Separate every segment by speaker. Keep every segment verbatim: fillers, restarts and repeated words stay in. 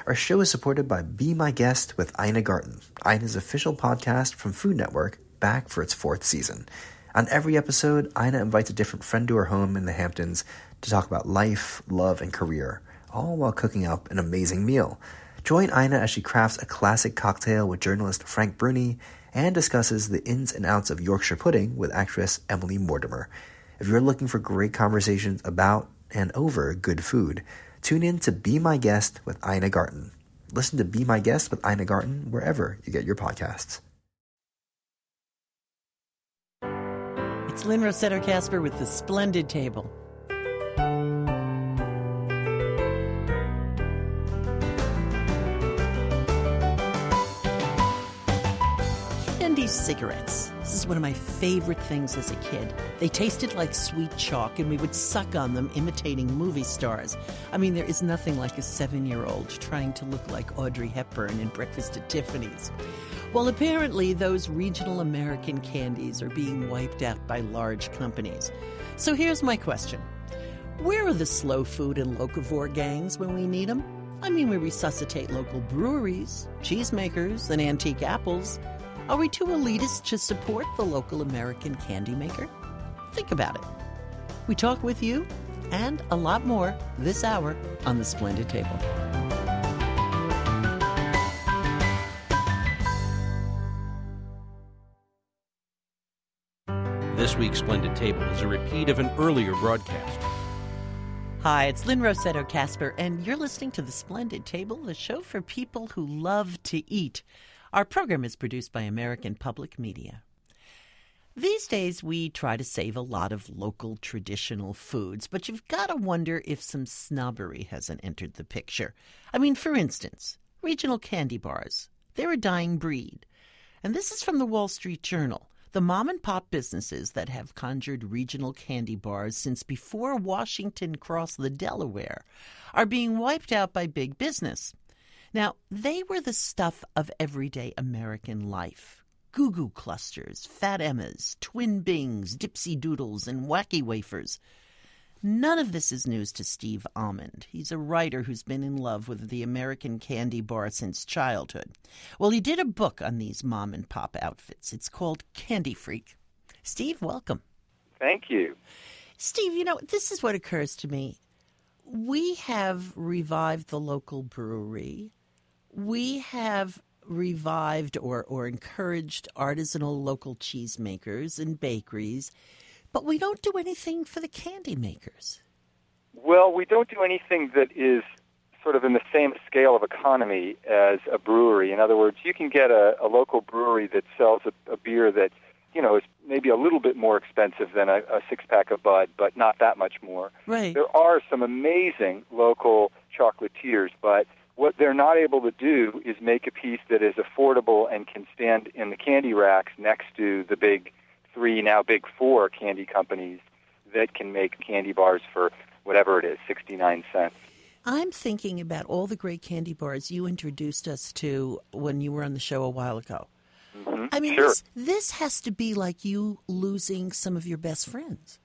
Speaker 1: Our show is supported by Be My Guest with Ina Garten, Ina's official podcast from Food Network, back for its fourth season. On every episode, Ina invites a different friend to her home in the Hamptons to talk about life, love, and career, all while cooking up an amazing meal. Join Ina as she crafts a classic cocktail with journalist Frank Bruni and discusses the ins and outs of Yorkshire pudding with actress Emily Mortimer. If you're looking for great conversations about and over good food, tune in to Be My Guest with Ina Garten. Listen to Be My Guest with Ina Garten wherever you get your podcasts.
Speaker 2: It's Lynn Rossetto Kasper with The Splendid Table. Candy cigarettes. This is one of my favorite things as a kid. They tasted like sweet chalk, and we would suck on them imitating movie stars. I mean, there is nothing like a seven-year-old trying to look like Audrey Hepburn in Breakfast at Tiffany's. Well, apparently those regional American candies are being wiped out by large companies. So here's my question. Where are the slow food and locavore gangs when we need them? I mean, we resuscitate local breweries, cheesemakers, and antique apples. Are we too elitist to support the local American candy maker? Think about it. We talk with you and a lot more this hour on The Splendid Table.
Speaker 3: This week's Splendid Table is a repeat of an earlier broadcast.
Speaker 2: Hi, it's Lynn Rossetto Kasper, and you're listening to The Splendid Table, the show for people who love to eat. Our program is produced by American Public Media. These days, we try to save a lot of local traditional foods, but you've got to wonder if some snobbery hasn't entered the picture. I mean, for instance, regional candy bars. They're a dying breed. And this is from the Wall Street Journal. The mom-and-pop businesses that have conjured regional candy bars since before Washington crossed the Delaware are being wiped out by big business. Now, they were the stuff of everyday American life. Goo Goo Clusters, Fat Emmas, Twin Bings, Dipsy Doodles, and Wacky Wafers. None of this is news to Steve Almond. He's a writer who's been in love with the American candy bar since childhood. Well, he did a book on these mom-and-pop outfits. It's called Candy Freak. Steve, welcome.
Speaker 4: Thank you.
Speaker 2: Steve, you know, this is what occurs to me. We have revived the local brewery. We have revived or, or encouraged artisanal local cheesemakers and bakeries, but we don't do anything for the candy makers.
Speaker 4: Well, we don't do anything that is sort of in the same scale of economy as a brewery. In other words, you can get a, a local brewery that sells a, a beer that, you know, is maybe a little bit more expensive than a, a six-pack of Bud, but not that much more.
Speaker 2: Right.
Speaker 4: There are some amazing local chocolatiers, but what they're not able to do is make a piece that is affordable and can stand in the candy racks next to the big three, now big four candy companies that can make candy bars for whatever it is, sixty-nine cents.
Speaker 2: I'm thinking about all the great candy bars you introduced us to when you were on the show a while ago.
Speaker 4: Mm-hmm.
Speaker 2: I mean,
Speaker 4: sure.
Speaker 2: this, this has to be like you losing some of your best friends.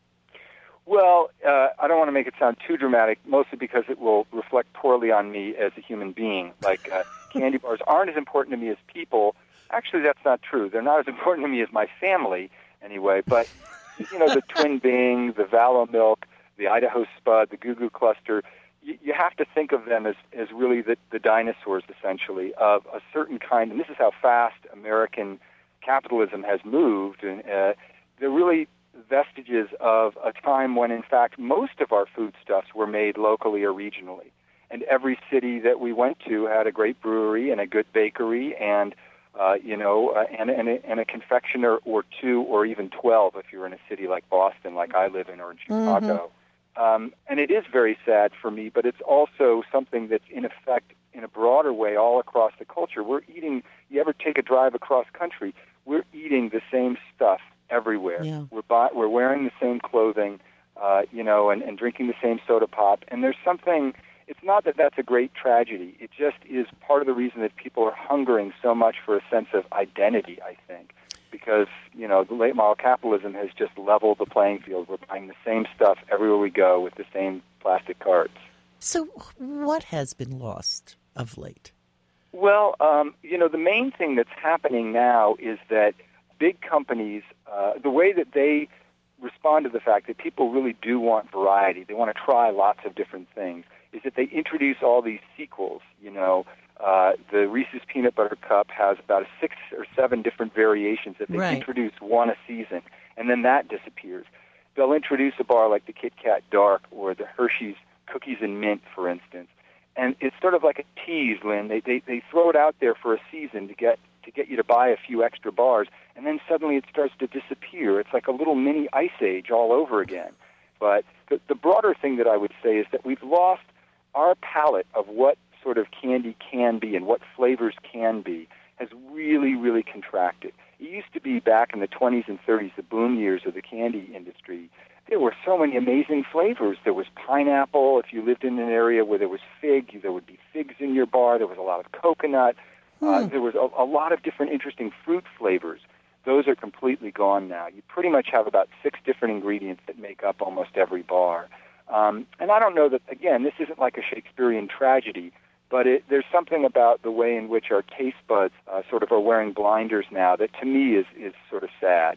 Speaker 4: Well, uh, I don't want to make it sound too dramatic, mostly because it will reflect poorly on me as a human being. Like, uh, candy bars aren't as important to me as people. Actually, that's not true. They're not as important to me as my family, anyway. But, you know, the Twin Bing, the Valo Milk, the Idaho Spud, the Goo Goo Cluster, you, you have to think of them as, as really the, the dinosaurs, essentially, of a certain kind. And this is how fast American capitalism has moved. And uh, they're really vestiges of a time when, in fact, most of our foodstuffs were made locally or regionally. And every city that we went to had a great brewery and a good bakery and, uh, you know, uh, and, and, a, and a confectioner or two or even twelve if you're in a city like Boston, like I live in, or in Chicago. Mm-hmm. Um, and it is very sad for me, but it's also something that's in effect in a broader way all across the culture. We're eating, you ever take a drive across country, we're eating the same stuff everywhere.
Speaker 2: Yeah.
Speaker 4: We're buy, we're wearing the same clothing, uh, you know, and, and drinking the same soda pop. And there's something, it's not that that's a great tragedy. It just is part of the reason that people are hungering so much for a sense of identity, I think. Because, you know, the late model capitalism has just leveled the playing field. We're buying the same stuff everywhere we go with the same plastic carts.
Speaker 2: So what has been lost of late?
Speaker 4: Well, um, you know, the main thing that's happening now is that big companies, uh, the way that they respond to the fact that people really do want variety, they want to try lots of different things, is that they introduce all these sequels. You know, uh, the Reese's Peanut Butter Cup has about six or seven different variations that they
Speaker 2: Right.
Speaker 4: introduce one a season, and then that disappears. They'll introduce a bar like the Kit Kat Dark or the Hershey's Cookies and Mint, for instance. And it's sort of like a tease, Lynn. They, they they throw it out there for a season to get to get you to buy a few extra bars, and then suddenly it starts to disappear. It's like a little mini ice age all over again. But the, the broader thing that I would say is that we've lost our palate of what sort of candy can be and what flavors can be has really, really contracted. It used to be back in the twenties and thirties, the boom years of the candy industry. There were so many amazing flavors. There was pineapple. If you lived in an area where there was fig, there would be figs in your bar. There was a lot of coconut.
Speaker 2: Hmm.
Speaker 4: Uh, there was a, a lot of different interesting fruit flavors. Those are completely gone now. You pretty much have about six different ingredients that make up almost every bar. Um, and I don't know that, again, this isn't like a Shakespearean tragedy, but it, there's something about the way in which our taste buds uh, sort of are wearing blinders now that to me is, is sort of sad.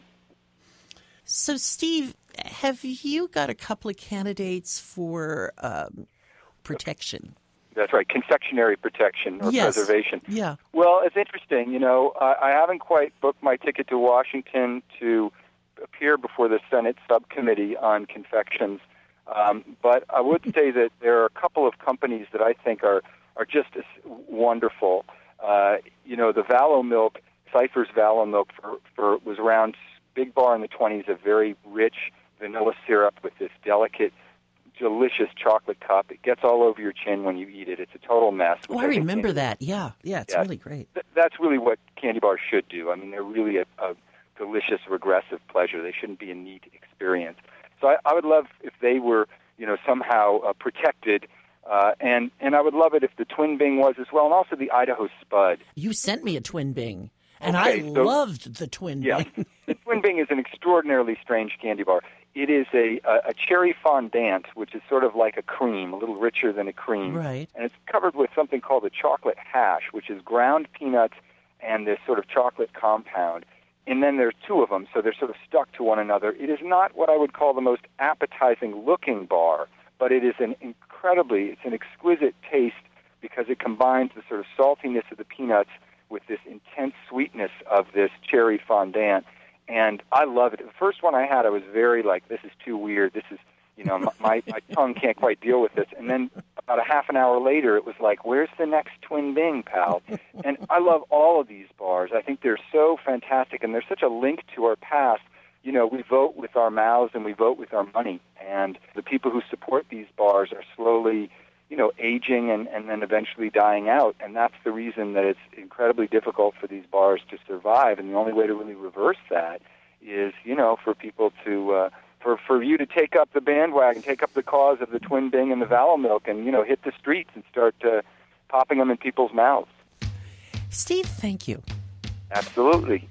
Speaker 2: So, Steve, have you got a couple of candidates for um, protection?
Speaker 4: That's right, confectionery protection or
Speaker 2: Yes.
Speaker 4: preservation.
Speaker 2: Yeah.
Speaker 4: Well, it's interesting. You know, I, I haven't quite booked my ticket to Washington to appear before the Senate subcommittee on confections, um, but I would say that there are a couple of companies that I think are, are just as wonderful. Uh, you know, the Valo Milk, Cypher's Valo Milk for, for was around Big Bar in the twenties, a very rich vanilla syrup with this delicate, delicious chocolate cup. It gets all over your chin when you eat it. It's a total mess.
Speaker 2: Oh, I
Speaker 4: think
Speaker 2: remember
Speaker 4: candy-
Speaker 2: that. Yeah. Yeah, it's
Speaker 4: Yeah.
Speaker 2: really great.
Speaker 4: Th- That's really what candy bars should do. I mean, they're really a, a delicious, regressive pleasure. They shouldn't be a neat experience. So I, I would love if they were, you know, somehow uh, protected, uh, and and I would love it if the Twin Bing was as well, and also the Idaho Spud.
Speaker 2: You sent me a Twin Bing, and
Speaker 4: Okay,
Speaker 2: I
Speaker 4: so-
Speaker 2: loved the Twin
Speaker 4: Yeah,
Speaker 2: Bing.
Speaker 4: the Twin Bing is an extraordinarily strange candy bar. It is a, a, a cherry fondant, which is sort of like a cream, a little richer than a cream.
Speaker 2: Right.
Speaker 4: And it's covered with something called a chocolate hash, which is ground peanuts and this sort of chocolate compound. And then there's two of them, so they're sort of stuck to one another. It is not what I would call the most appetizing-looking bar, but it is an incredibly, it's an exquisite taste because it combines the sort of saltiness of the peanuts with this intense sweetness of this cherry fondant. And I love it. The first one I had, I was very like, this is too weird. This is, you know, my, my, my tongue can't quite deal with this. And then about a half an hour later, it was like, where's the next Twin Bing, pal? And I love all of these bars. I think they're so fantastic, and they're such a link to our past. You know, we vote with our mouths and we vote with our money. And the people who support these bars are slowly, you know, aging and, and then eventually dying out. And that's the reason that it's incredibly difficult for these bars to survive. And the only way to really reverse that is, you know, for people to, uh, for, for you to take up the bandwagon, take up the cause of the Twin Bing and the Valo Milk and, you know, hit the streets and start uh, popping them in people's mouths.
Speaker 2: Steve, thank you.
Speaker 4: Absolutely.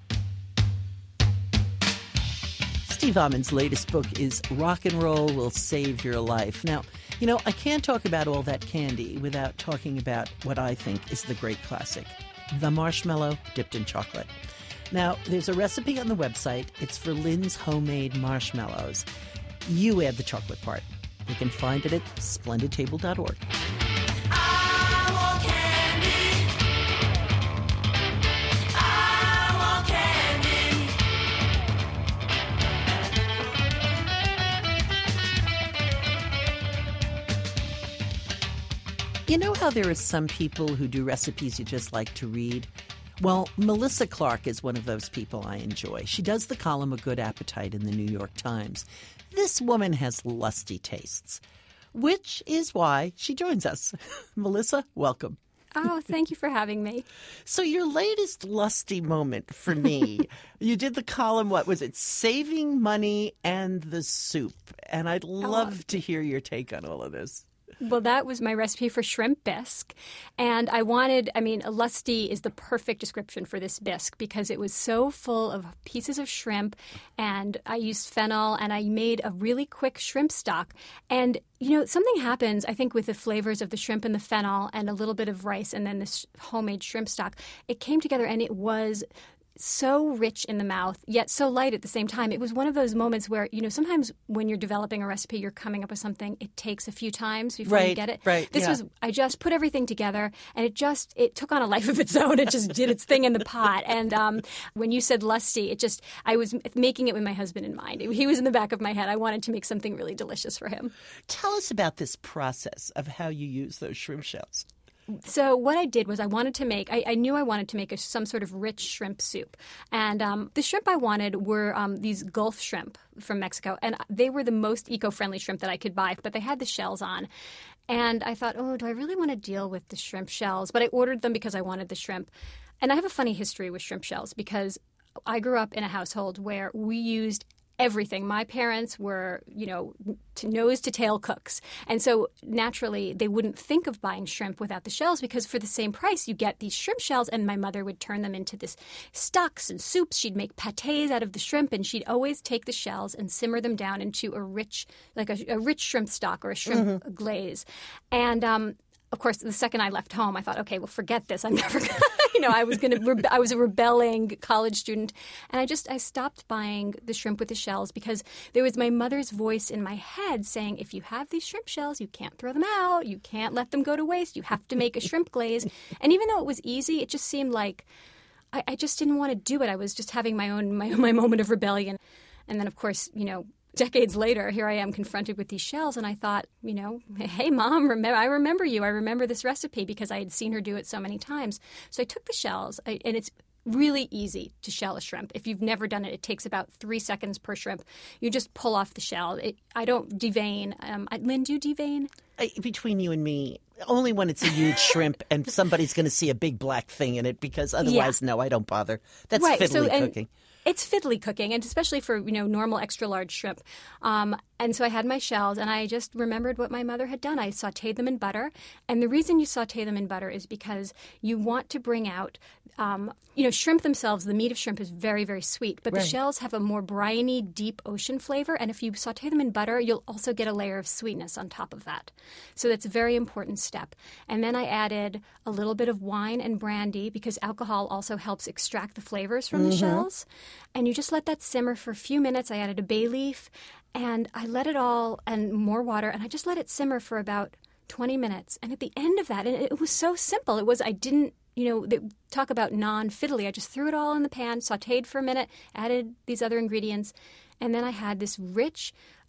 Speaker 2: Steve Almond's latest book is Rock and Roll Will Save Your Life. Now, you know, I can't talk about all that candy without talking about what I think is the great classic, the marshmallow dipped in chocolate. Now, there's a recipe on the website. It's for Lynn's homemade marshmallows. You add the chocolate part. You can find it at splendid table dot org. You know how there are some people who do recipes you just like to read? Well, Melissa Clark is one of those people I enjoy. She does the column A Good Appetite in the New York Times. This woman has lusty tastes, which is why she joins us. Melissa, welcome.
Speaker 5: Oh, thank you for having me.
Speaker 2: So your latest lusty moment for me, you did the column, what was it, Saving Money and the Soup. And I'd love to hear your take on all of this.
Speaker 5: Well, that was my recipe for shrimp bisque. And I wanted, I mean, a lusty is the perfect description for this bisque because it was so full of pieces of shrimp, and I used fennel, and I made a really quick shrimp stock. And, you know, something happens, I think, with the flavors of the shrimp and the fennel and a little bit of rice and then this homemade shrimp stock. It came together, and it was so rich in the mouth, yet so light at the same time. It was one of those moments where, you know, sometimes when you're developing a recipe, you're coming up with something, it takes a few times before
Speaker 2: right,
Speaker 5: you get it.
Speaker 2: Right,
Speaker 5: This
Speaker 2: yeah.
Speaker 5: was, I just put everything together, and it just, it took on a life of its own. It just did its thing in the pot. And um, when you said lusty, it just, I was making it with my husband in mind. He was in the back of my head. I wanted to make something really delicious for him.
Speaker 2: Tell us about this process of how you use those shrimp shells.
Speaker 5: So what I did was I wanted to make, I, I knew I wanted to make a, some sort of rich shrimp soup. And um, the shrimp I wanted were um, these Gulf shrimp from Mexico. And they were the most eco-friendly shrimp that I could buy, but they had the shells on. And I thought, oh, do I really want to deal with the shrimp shells? But I ordered them because I wanted the shrimp. And I have a funny history with shrimp shells because I grew up in a household where we used everything. My parents were, you know, to nose to tail cooks. And so naturally they wouldn't think of buying shrimp without the shells because for the same price you get these shrimp shells, and my mother would turn them into this stocks and soups. She'd make pâtés out of the shrimp, and she'd always take the shells and simmer them down into a rich, like a, a rich shrimp stock or a shrimp mm-hmm. glaze. And um of course, the second I left home, I thought, okay, well, forget this. I'm never going to, you know, I was going to, rebe- I was a rebelling college student. And I just, I stopped buying the shrimp with the shells because there was my mother's voice in my head saying, if you have these shrimp shells, you can't throw them out. You can't let them go to waste. You have to make a shrimp glaze. And even though it was easy, it just seemed like I, I just didn't want to do it. I was just having my own, my, my moment of rebellion. And then, of course, you know, decades later, here I am confronted with these shells, and I thought, you know, hey, Mom, remember, I remember you. I remember this recipe because I had seen her do it so many times. So I took the shells, I, and it's really easy to shell a shrimp. If you've never done it, it takes about three seconds per shrimp. You just pull off the shell. It, I don't devein. Um, I, Lynn, do you devein?
Speaker 2: I, between you and me, only when it's a huge shrimp and somebody's going to see a big black thing in it, because otherwise, yeah. no, I don't bother. That's
Speaker 5: right.
Speaker 2: fiddly
Speaker 5: so, and,
Speaker 2: cooking.
Speaker 5: It's fiddly cooking, and especially for, you know, normal extra large shrimp. Um, and so I had my shells, and I just remembered what my mother had done. I sautéed them in butter, and the reason you sauté them in butter is because you want to bring out, um, you know, shrimp themselves. The meat of shrimp is very, very sweet, but
Speaker 2: right.
Speaker 5: the shells have a more briny, deep ocean flavor. And if you sauté them in butter, you'll also get a layer of sweetness on top of that. So that's a very important step. And then I added a little bit of wine and brandy because alcohol also helps extract the flavors from mm-hmm. the shells. And you just let that simmer for a few minutes. I added a bay leaf, and I let it all, and more water, and I just let it simmer for about twenty minutes. And at the end of that, and it was so simple. It was, I didn't, you know, they talk about non-fiddly. I just threw it all in the pan, sautéed for a minute, added these other ingredients, and then I had this rich,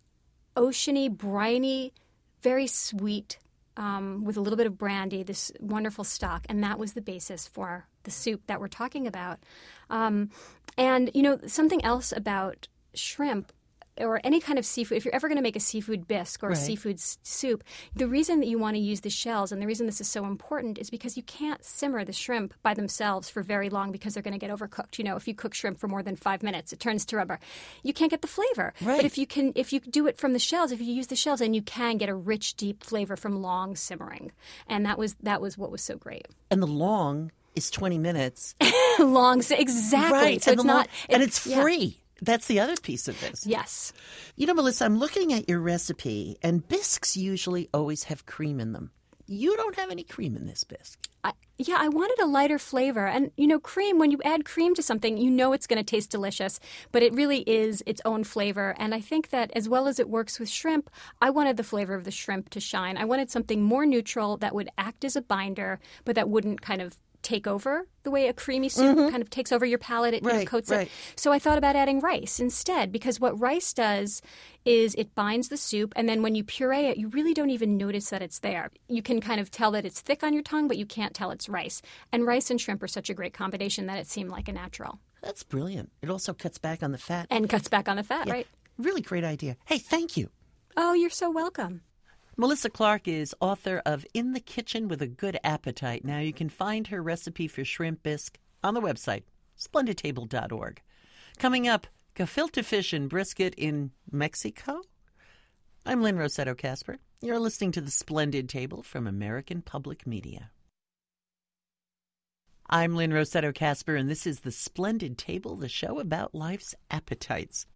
Speaker 5: oceany, briny, very sweet, um, with a little bit of brandy, this wonderful stock, and that was the basis for the soup that we're talking about. Um, and, you know, something else about shrimp or any kind of seafood, if you're ever going to make a seafood bisque or right. a seafood s- soup, the reason that you want to use the shells and the reason this is so important is because you can't simmer the shrimp by themselves for very long because they're going to get overcooked. You know, if you cook shrimp for more than five minutes, it turns to rubber. You can't get the flavor.
Speaker 2: Right.
Speaker 5: But if you can, if you do it from the shells, if you use the shells, then you can get a rich, deep flavor from long simmering. And that was that was what was so great.
Speaker 2: And the long is twenty minutes.
Speaker 5: long, exactly.
Speaker 2: Right.
Speaker 5: So
Speaker 2: and
Speaker 5: it's
Speaker 2: long,
Speaker 5: not,
Speaker 2: and it's
Speaker 5: yeah.
Speaker 2: free. That's the other piece of this.
Speaker 5: Yes.
Speaker 2: You know, Melissa, I'm looking at your recipe, and bisques usually always have cream in them. You don't have any cream in this bisque.
Speaker 5: I, yeah, I wanted a lighter flavor. And, you know, cream, when you add cream to something, you know it's going to taste delicious, but it really is its own flavor. And I think that as well as it works with shrimp, I wanted the flavor of the shrimp to shine. I wanted something more neutral that would act as a binder, but that wouldn't kind of take over the way a creamy soup mm-hmm. kind of takes over your palate. It
Speaker 2: right,
Speaker 5: you know, coats
Speaker 2: right.
Speaker 5: it. So I thought about adding rice instead, because what rice does is it binds the soup, and then when you puree it, you really don't even notice that it's there. You can kind of tell that it's thick on your tongue, but you can't tell it's rice. And rice and shrimp are such a great combination that it seemed like a natural.
Speaker 2: That's brilliant. It also cuts back on the fat.
Speaker 5: And cuts back on the fat,
Speaker 2: yeah.
Speaker 5: right?
Speaker 2: Really great idea. Hey, thank you.
Speaker 5: Oh, you're so welcome.
Speaker 2: Melissa Clark is author of In the Kitchen with a Good Appetite. Now you can find her recipe for shrimp bisque on the website, splendid table dot org. Coming up, gefilte fish and brisket in Mexico. I'm Lynn Rossetto Kasper. You're listening to The Splendid Table from American Public Media. I'm Lynn Rossetto Kasper, and this is The Splendid Table, the show about life's appetites.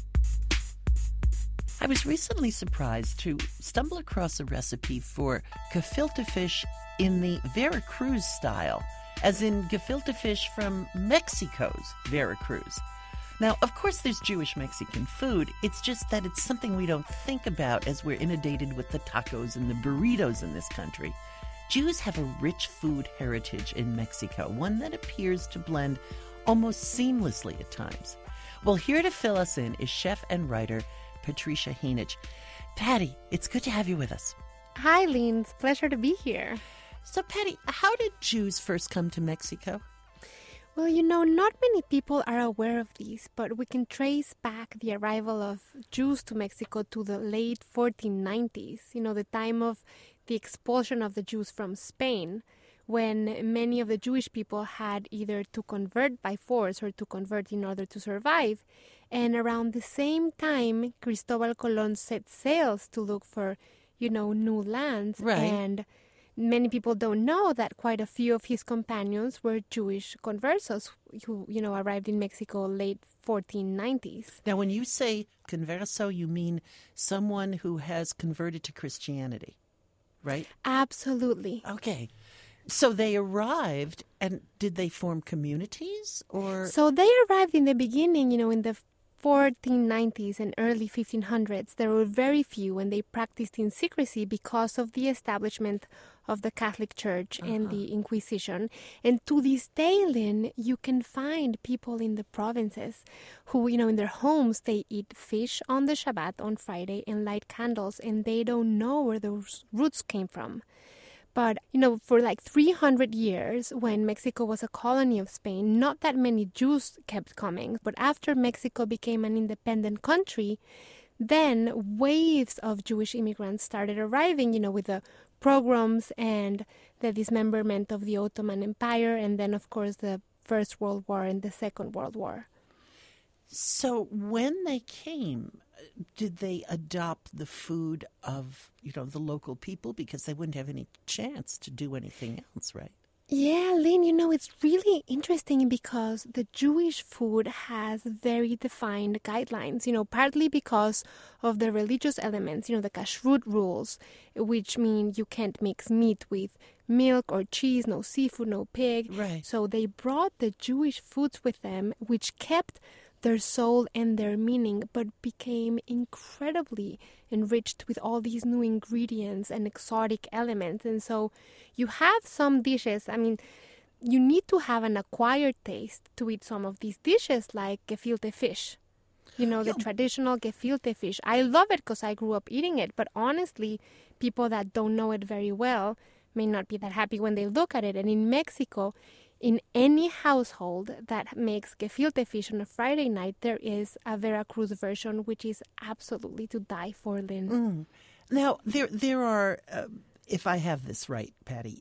Speaker 2: I was recently surprised to stumble across a recipe for gefilte fish in the Veracruz style, as in gefilte fish from Mexico's Veracruz. Now, of course, there's Jewish Mexican food. It's just that it's something we don't think about as we're inundated with the tacos and the burritos in this country. Jews have a rich food heritage in Mexico, one that appears to blend almost seamlessly at times. Well, here to fill us in is chef and writer Patricia Henich. Patty, it's good to have you with us.
Speaker 6: Hi, Lynn. It's a pleasure to be here.
Speaker 2: So, Patty, how did Jews first come to Mexico?
Speaker 6: Well, you know, not many people are aware of these, but we can trace back the arrival of Jews to Mexico to the late fourteen nineties, you know, the time of the expulsion of the Jews from Spain, when many of the Jewish people had either to convert by force or to convert in order to survive. And around the same time, Cristobal Colón set sails to look for, you know, new lands.
Speaker 2: Right.
Speaker 6: And many people don't know that quite a few of his companions were Jewish conversos who, you know, arrived in Mexico late fourteen nineties.
Speaker 2: Now, when you say converso, you mean someone who has converted to Christianity, right?
Speaker 6: Absolutely.
Speaker 2: Okay. So they arrived, and did they form communities, or?
Speaker 6: So they arrived in the beginning, you know, in the fourteen nineties and early fifteen hundreds. There were very few, and they practiced in secrecy because of the establishment of the Catholic Church uh-huh. and the Inquisition. And to this day, Lynn, you can find people in the provinces who, you know, in their homes, they eat fish on the Shabbat on Friday and light candles, and they don't know where those roots came from. But, you know, for like three hundred years, when Mexico was a colony of Spain, not that many Jews kept coming. But after Mexico became an independent country, then waves of Jewish immigrants started arriving, you know, with the pogroms and the dismemberment of the Ottoman Empire, and then, of course, the First World War and the Second World War.
Speaker 2: So when they came, did they adopt the food of, you know, the local people, because they wouldn't have any chance to do anything else, right?
Speaker 6: Yeah, Lynn, you know, it's really interesting because the Jewish food has very defined guidelines, you know, partly because of the religious elements, you know, the kashrut rules, which mean you can't mix meat with milk or cheese, no seafood, no pig.
Speaker 2: Right.
Speaker 6: So they brought the Jewish foods with them, which kept their soul and their meaning, but became incredibly enriched with all these new ingredients and exotic elements. And so you have some dishes, I mean, you need to have an acquired taste to eat some of these dishes, like gefilte fish. You know, the yeah. traditional gefilte fish. I love it because I grew up eating it, but honestly, people that don't know it very well may not be that happy when they look at it. And in Mexico, in any household that makes gefilte fish on a Friday night, there is a Veracruz version, which is absolutely to die for, Lynn.
Speaker 2: Mm. Now, there there are, uh, if I have this right, Patty,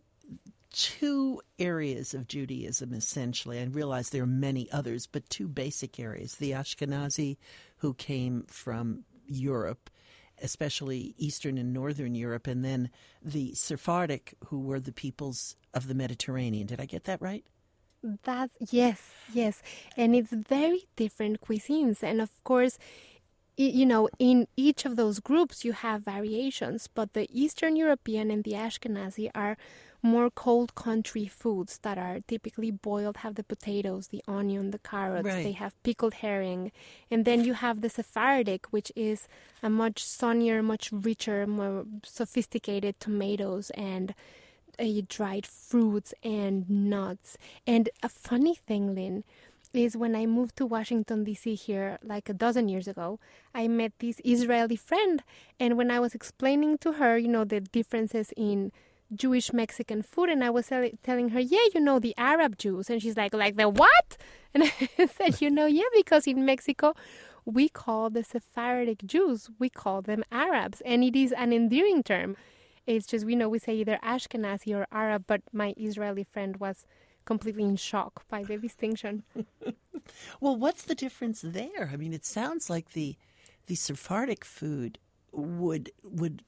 Speaker 2: two areas of Judaism, essentially. I realize there are many others, but two basic areas. The Ashkenazi, who came from Europe, especially Eastern and Northern Europe, and then the Sephardic, who were the peoples of the Mediterranean. Did I get that right?
Speaker 6: That's, yes, yes. And it's very different cuisines. And of course, you know, in each of those groups, you have variations. But the Eastern European and the Ashkenazi are more cold country foods that are typically boiled, have the potatoes, the onion, the carrots.
Speaker 2: Right.
Speaker 6: They have pickled herring. And then you have the Sephardic, which is a much sunnier, much richer, more sophisticated tomatoes and uh, dried fruits and nuts. And a funny thing, Lynn, is when I moved to Washington, D C here like a dozen years ago, I met this Israeli friend. And when I was explaining to her, you know, the differences in Jewish Mexican food, and I was telling her, yeah, you know, the Arab Jews. And she's like, like the what? And I said, you know, yeah, because in Mexico, we call the Sephardic Jews, we call them Arabs. And it is an endearing term. It's just, we know we say either Ashkenazi or Arab, but my Israeli friend was completely in shock by the distinction.
Speaker 2: Well, what's the difference there? I mean, it sounds like the the Sephardic food would would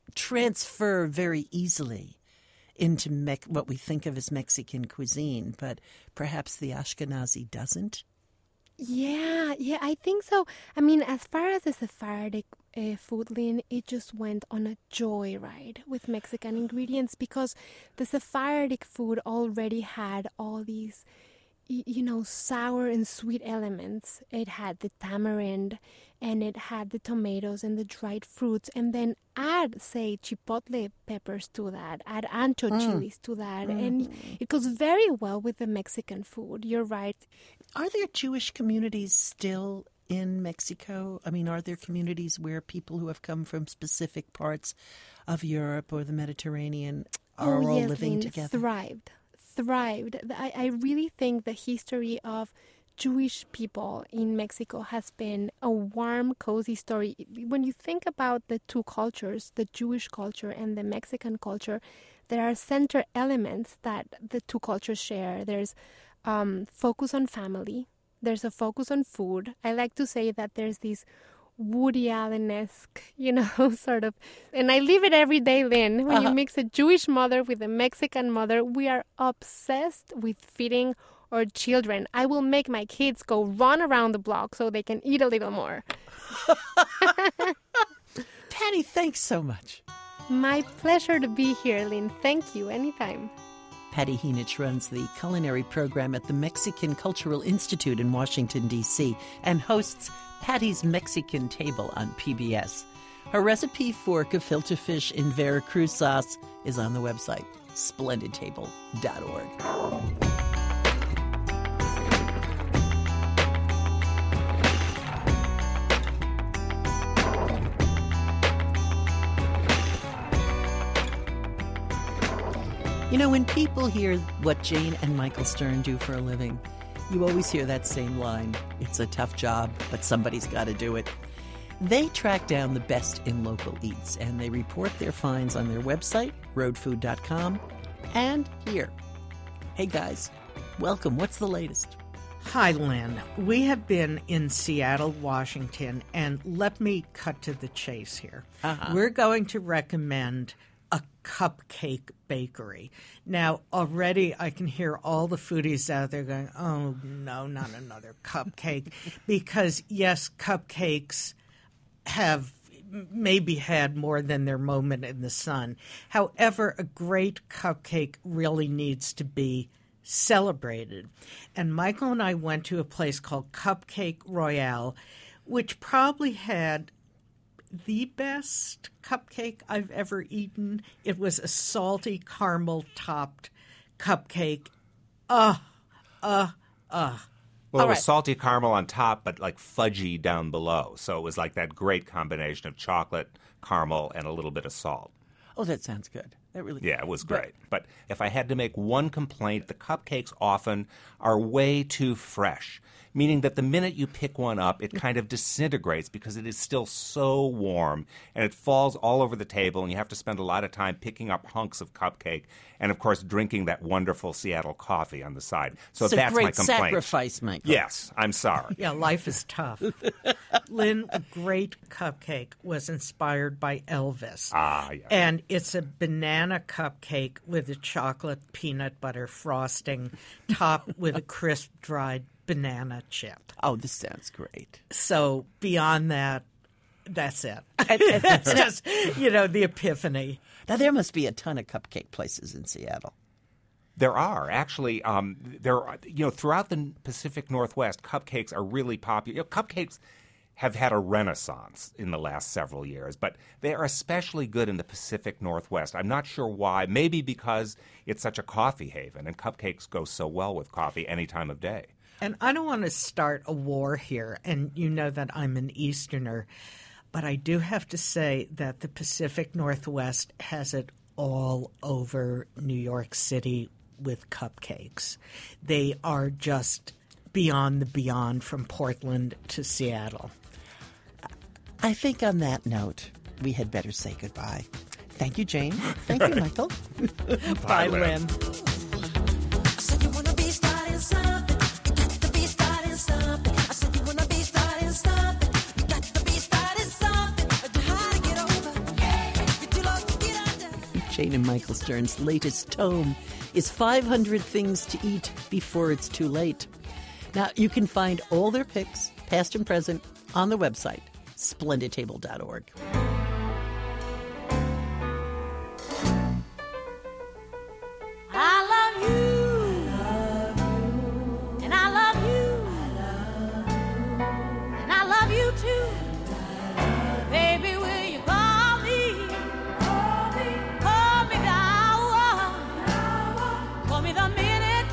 Speaker 2: transfer very easily into me- what we think of as Mexican cuisine, but perhaps the Ashkenazi doesn't?
Speaker 6: Yeah, yeah, I think so. I mean, as far as the Sephardic uh, food, Lynn, it just went on a joyride with Mexican ingredients because the Sephardic food already had all these, y- you know, sour and sweet elements. It had the tamarind, and it had the tomatoes and the dried fruits, and then add, say, chipotle peppers to that, add ancho mm. chilies to that, mm. and it goes very well with the Mexican food. You're right.
Speaker 2: Are there Jewish communities still in Mexico? I mean, are there communities where people who have come from specific parts of Europe or the Mediterranean are
Speaker 6: oh,
Speaker 2: all
Speaker 6: yes,
Speaker 2: living
Speaker 6: Lynn,
Speaker 2: together?
Speaker 6: Thrived, thrived. I, I really think the history of Jewish people in Mexico has been a warm, cozy story. When you think about the two cultures, the Jewish culture and the Mexican culture, there are center elements that the two cultures share. There's um, focus on family. There's a focus on food. I like to say that there's this Woody Allen-esque, you know, sort of, and I live it every day, Lynn. When uh-huh. you mix a Jewish mother with a Mexican mother, we are obsessed with feeding or children. I will make my kids go run around the block so they can eat a little more.
Speaker 2: Patty, thanks so much.
Speaker 6: My pleasure to be here, Lynn. Thank you. Anytime.
Speaker 2: Patty Henich runs the culinary program at the Mexican Cultural Institute in Washington, D C, and hosts Patty's Mexican Table on P B S. Her recipe for gefilte fish in Veracruz sauce is on the website, splendid table dot org. You know, when people hear what Jane and Michael Stern do for a living, you always hear that same line, it's a tough job, but somebody's got to do it. They track down the best in local eats, and they report their finds on their website, road food dot com, and here. Hey guys, welcome. What's the latest?
Speaker 7: Hi, Lynn. We have been in Seattle, Washington, and let me cut to the chase here. Uh-huh. We're going to recommend a cupcake bakery. Now, already I can hear all the foodies out there going, oh, no, not another cupcake. Because, yes, cupcakes have maybe had more than their moment in the sun. However, a great cupcake really needs to be celebrated. And Michael and I went to a place called Cupcake Royale, which probably had the best cupcake I've ever eaten. It was a salty caramel-topped cupcake. Uh, uh, uh.
Speaker 8: Well,
Speaker 2: All
Speaker 8: it was
Speaker 2: right.
Speaker 8: salty caramel on top, but like fudgy down below. So it was like that great combination of chocolate, caramel, and a little bit of salt.
Speaker 2: Oh, that sounds good. That really
Speaker 8: Yeah, it was great. But, but if I had to make one complaint, the cupcakes often are way too fresh, meaning that the minute you pick one up, it kind of disintegrates because it is still so warm, and it falls all over the table, and you have to spend a lot of time picking up hunks of cupcake and, of course, drinking that wonderful Seattle coffee on the side. So
Speaker 2: it's a
Speaker 8: that's
Speaker 2: great
Speaker 8: my complaint.
Speaker 2: sacrifice, Michael.
Speaker 8: Yes, I'm sorry.
Speaker 7: Yeah, life is tough. Lynn, a great cupcake was inspired by Elvis.
Speaker 8: Ah, yeah.
Speaker 7: And it's a banana cupcake with a chocolate peanut butter frosting topped with a crisp dried banana chip.
Speaker 2: Oh, this sounds great.
Speaker 7: So beyond that, that's it. It's just, you know, the epiphany.
Speaker 2: Now, there must be a ton of cupcake places in Seattle.
Speaker 8: There are actually um, there are, you know, throughout the Pacific Northwest, cupcakes are really popular. You know, cupcakes have had a renaissance in the last several years, but they are especially good in the Pacific Northwest. I'm not sure why. Maybe because it's such a coffee haven, and cupcakes go so well with coffee any time of day.
Speaker 7: And I don't want to start a war here, and you know that I'm an Easterner, but I do have to say that the Pacific Northwest has it all over New York City with cupcakes. They are just beyond the beyond from Portland to Seattle.
Speaker 2: I think on that note, we had better say goodbye. Thank you, Jane. Thank you, Michael.
Speaker 7: Bye, Lynn.
Speaker 2: Shane and Michael Stern's latest tome is five hundred Things to Eat Before It's Too Late. Now, you can find all their picks, past and present, on the website, splendid table dot org.
Speaker 9: I love you, and I love you, and I love you too. Baby, will you call me? Call me, call me the hour, call me the minute,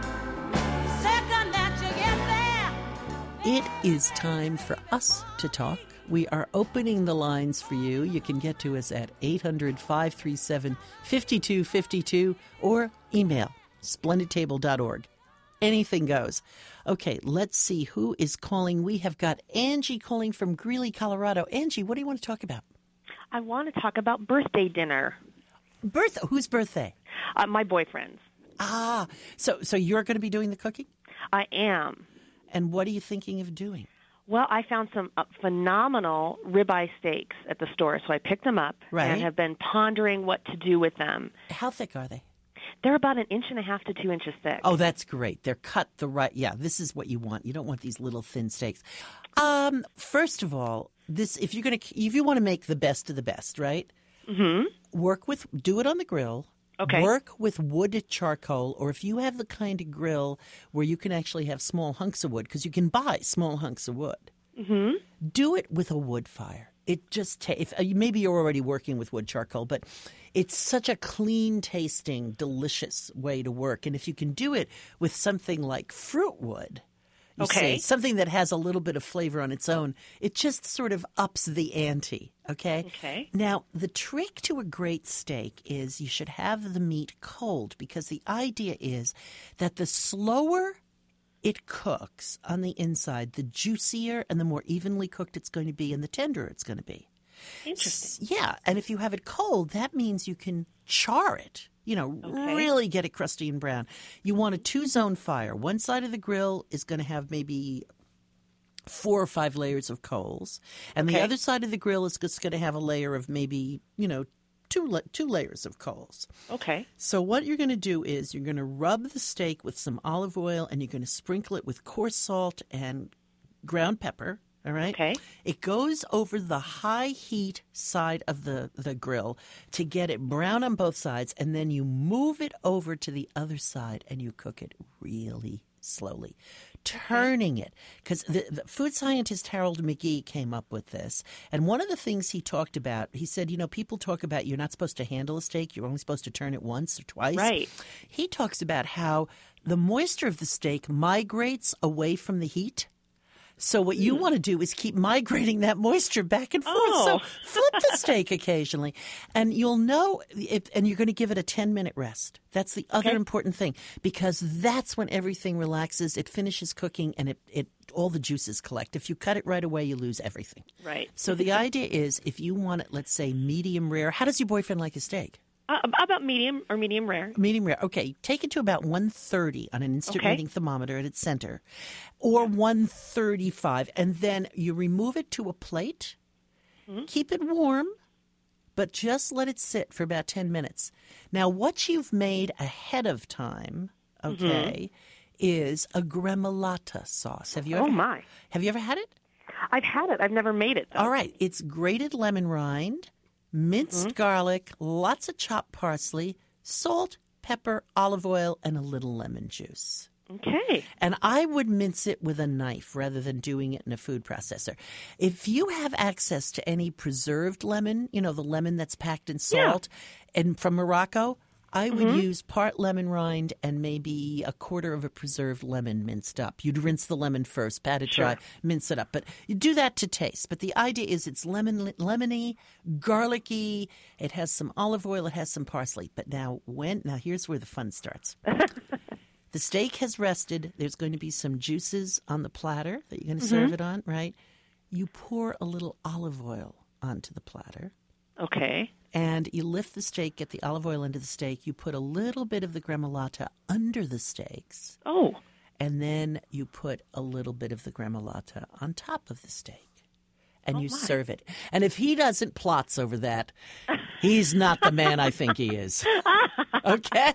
Speaker 9: second that you get there.
Speaker 2: It is time for us to talk. We are opening the lines for you. You can get to us at eight hundred, five three seven, five two five two or email splendid table dot org. Anything goes. Okay, let's see who is calling. We have got Angie calling from Greeley, Colorado. Angie, what do you want to talk about?
Speaker 10: I want to talk about birthday dinner.
Speaker 2: Birth? Whose birthday?
Speaker 10: Uh, my boyfriend's.
Speaker 2: Ah, so so you're going to be doing the cooking?
Speaker 10: I am.
Speaker 2: And what are you thinking of doing?
Speaker 10: Well, I found some uh, phenomenal ribeye steaks at the store, so I picked them up
Speaker 2: Right.
Speaker 10: and have been pondering what to do with them.
Speaker 2: How thick are they?
Speaker 10: They're about an inch and a half to two inches thick.
Speaker 2: Oh, that's great. They're cut the right. Yeah, this is what you want. You don't want these little thin steaks. Um, first of all, this if you're gonna if you want to make the best of the best, right?
Speaker 10: Mm-hmm.
Speaker 2: Work with do it on the grill.
Speaker 10: Okay.
Speaker 2: Work with wood charcoal, or if you have the kind of grill where you can actually have small hunks of wood, because you can buy small hunks of wood.
Speaker 10: Mm-hmm.
Speaker 2: Do it with a wood fire. It just ta- if, uh, maybe you're already working with wood charcoal, but it's such a clean tasting, delicious way to work. And if you can do it with something like fruit wood, you
Speaker 10: Okay.
Speaker 2: see, something that has a little bit of flavor on its own, it just sort of ups the ante. Okay.
Speaker 10: Okay.
Speaker 2: Now, the trick to a great steak is you should have the meat cold, because the idea is that the slower it cooks on the inside, the juicier and the more evenly cooked it's going to be and the tenderer it's going to be.
Speaker 10: Interesting.
Speaker 2: Yeah, and if you have it cold, that means you can char it, you know,
Speaker 10: Okay.
Speaker 2: really get it crusty and brown. You want a two-zone fire. One side of the grill is going to have maybe four or five layers of coals, and the
Speaker 10: Okay.
Speaker 2: other side of the grill is just going to have a layer of maybe, you know, two la- two layers of coals.
Speaker 10: Okay.
Speaker 2: So what you're going to do is you're going to rub the steak with some olive oil, and you're going to sprinkle it with coarse salt and ground pepper. All right.
Speaker 10: Okay.
Speaker 2: It goes over the high heat side of the, the grill to get it brown on both sides, and then you move it over to the other side and you cook it really slowly, turning it. Because the, the food scientist Harold McGee came up with this. And one of the things he talked about, he said, you know, people talk about you're not supposed to handle a steak. You're only supposed to turn it once or twice.
Speaker 10: Right.
Speaker 2: He talks about how the moisture of the steak migrates away from the heat. So what you want to do is keep migrating that moisture back and forth.
Speaker 10: Oh.
Speaker 2: So flip the steak occasionally, and you'll know if, and you're going to give it a ten-minute rest. That's the other
Speaker 10: Okay.
Speaker 2: important thing, because that's when everything relaxes. It finishes cooking, and it, it all the juices collect. If you cut it right away, you lose everything.
Speaker 10: Right.
Speaker 2: So the idea is if you want it, let's say, medium rare. How does your boyfriend like his steak?
Speaker 10: Uh, about medium or medium rare.
Speaker 2: Medium rare. Okay, take it to about one thirty on an instant
Speaker 10: Okay.
Speaker 2: reading thermometer at its center, or one thirty-five, and then you remove it to a plate.
Speaker 10: Mm-hmm.
Speaker 2: Keep it warm, but just let it sit for about ten minutes. Now, what you've made ahead of time, okay, is a gremolata sauce. Have you ever?
Speaker 10: Oh, my.
Speaker 2: Have you ever had it?
Speaker 10: I've had it. I've never made it, though.
Speaker 2: All right, it's grated lemon rind, minced garlic, lots of chopped parsley, salt, pepper, olive oil, and a little lemon juice.
Speaker 10: Okay.
Speaker 2: And I would mince it with a knife rather than doing it in a food processor. If you have access to any preserved lemon, you know, the lemon that's packed in salt, and from Morocco, I would use part lemon rind and maybe a quarter of a preserved lemon minced up. You'd rinse the lemon first, pat it dry, mince it up. But you do that to taste. But the idea is it's lemon, lemony, garlicky. It has some olive oil. It has some parsley. But now, when now here's where the fun starts. The steak has rested. There's going to be some juices on the platter that you're going to serve it on, right? You pour a little olive oil onto the platter.
Speaker 10: Okay.
Speaker 2: And you lift the steak, get the olive oil into the steak. You put a little bit of the gremolata under the steaks.
Speaker 10: Oh.
Speaker 2: And then you put a little bit of the gremolata on top of the steak. and
Speaker 10: Oh,
Speaker 2: you
Speaker 10: my.
Speaker 2: serve it. And if he doesn't plots over that, he's not the man I think he is. Okay?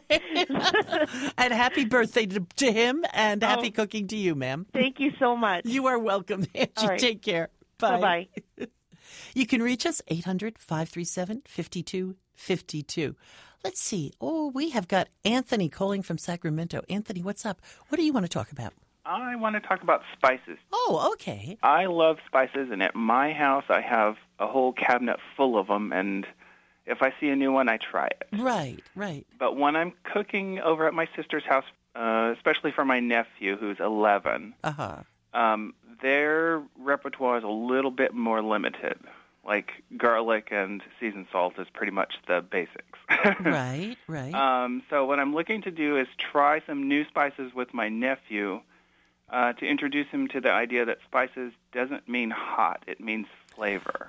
Speaker 2: And happy birthday to, to him, and happy
Speaker 10: Oh.
Speaker 2: cooking to you, ma'am.
Speaker 10: Thank you so much.
Speaker 2: You are welcome, Angie.
Speaker 10: All right.
Speaker 2: Take care. Bye.
Speaker 10: Bye-bye.
Speaker 2: You can reach us, eight hundred, five three seven, five two five two. Let's see. Oh, we have got Anthony calling from Sacramento. Anthony, what's up? What do you want to talk about?
Speaker 11: I want to talk about spices.
Speaker 2: Oh, okay.
Speaker 11: I love spices, and at my house, I have a whole cabinet full of them, and if I see a new one, I try it.
Speaker 2: Right, right.
Speaker 11: But when I'm cooking over at my sister's house, uh, especially for my nephew, who's eleven,
Speaker 2: Uh-huh.
Speaker 11: um, their repertoire is a little bit more limited. Like garlic and seasoned salt is pretty much the basics.
Speaker 2: Right, right.
Speaker 11: Um, so what I'm looking to do is try some new spices with my nephew uh, to introduce him to the idea that spices doesn't mean hot, it means flavor.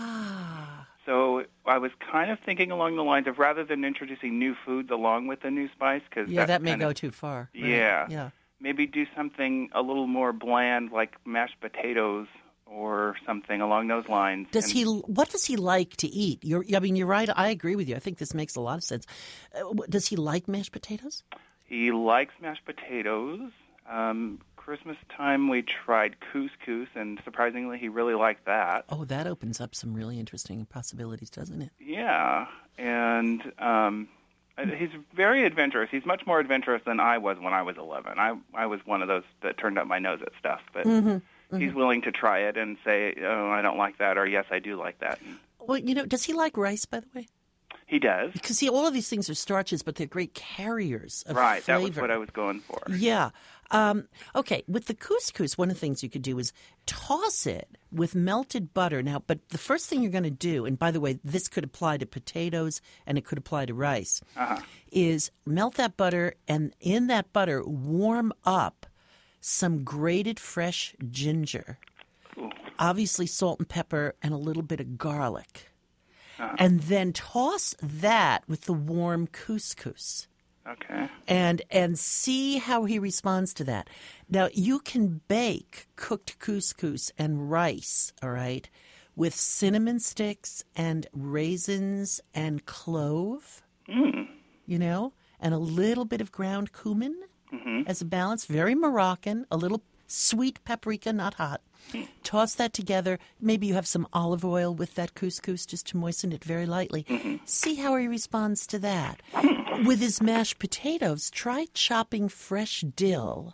Speaker 2: Ah.
Speaker 11: So I was kind of thinking along the lines of rather than introducing new foods along with the new spice, because
Speaker 2: Yeah, that may go too far. Right.
Speaker 11: Yeah,
Speaker 2: Yeah.
Speaker 11: maybe do something a little more bland, like mashed potatoes or something along those lines.
Speaker 2: Does
Speaker 11: And
Speaker 2: he? What does he like to eat? You're, I mean, you're right. I agree with you. I think this makes a lot of sense. Uh, wh- does he like mashed potatoes?
Speaker 11: He likes mashed potatoes. Um, Christmas time we tried couscous, and surprisingly, he really liked that.
Speaker 2: Oh, that opens up some really interesting possibilities, doesn't it?
Speaker 11: Yeah, and um, he's very adventurous. He's much more adventurous than I was when I was eleven. I I was one of those that turned up my nose at stuff, but
Speaker 2: Mm-hmm. Mm-hmm.
Speaker 11: he's willing to try it and say, "Oh, I don't like that," or "Yes, I do like that." And
Speaker 2: Well, you know, does he like rice, by the way?
Speaker 11: he does.
Speaker 2: Because see, all of these things are starches, but they're great carriers of
Speaker 11: Right,
Speaker 2: flavor.
Speaker 11: that was what I was going for.
Speaker 2: Yeah. Um, okay, with the couscous, one of the things you could do is toss it with melted butter. Now, but the first thing you're going to do, and by the way, this could apply to potatoes and it could apply to rice,
Speaker 11: Uh-huh.
Speaker 2: is melt that butter, and in that butter, warm up some grated fresh ginger,
Speaker 11: Ooh.
Speaker 2: obviously salt and pepper, and a little bit of garlic.
Speaker 11: Uh-huh.
Speaker 2: And then toss that with the warm couscous.
Speaker 11: Okay.
Speaker 2: And and see how he responds to that. Now, you can bake cooked couscous and rice, all right, with cinnamon sticks and raisins and clove,
Speaker 11: Mm.
Speaker 2: you know, and a little bit of ground cumin
Speaker 11: Mm-hmm.
Speaker 2: as a balance. Very Moroccan, a little sweet paprika, not hot. Toss that together. Maybe you have some olive oil with that couscous just to moisten it very lightly. See how he responds to that. With his mashed potatoes, try chopping fresh dill